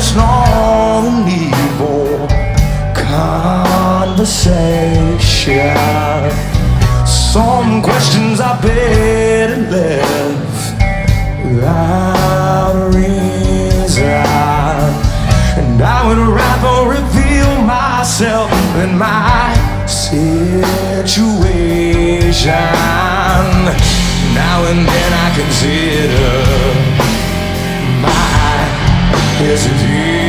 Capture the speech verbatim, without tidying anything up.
there's no need for conversation. Some questions are better left without a reason. And I would rather reveal myself than my situation. Now and then I consider my hesitation.